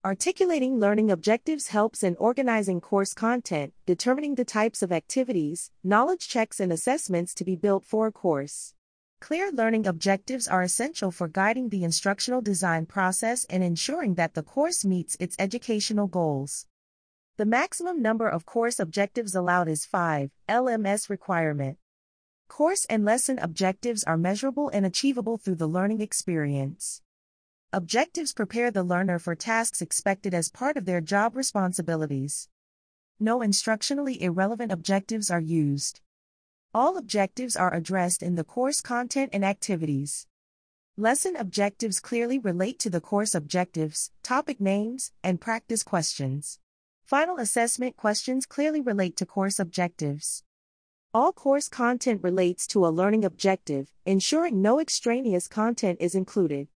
Articulating learning objectives helps in organizing course content, determining the types of activities, knowledge checks, and assessments to be built for a course. Clear learning objectives are essential for guiding the instructional design process and ensuring that the course meets its educational goals. The maximum number of course objectives allowed is 5, LMS requirement. Course and lesson objectives are measurable and achievable through the learning experience. Objectives prepare the learner for tasks expected as part of their job responsibilities. No instructionally irrelevant objectives are used. All objectives are addressed in the course content and activities. Lesson objectives clearly relate to the course objectives, topic names, and practice questions. Final assessment questions clearly relate to course objectives. All course content relates to a learning objective, ensuring no extraneous content is included.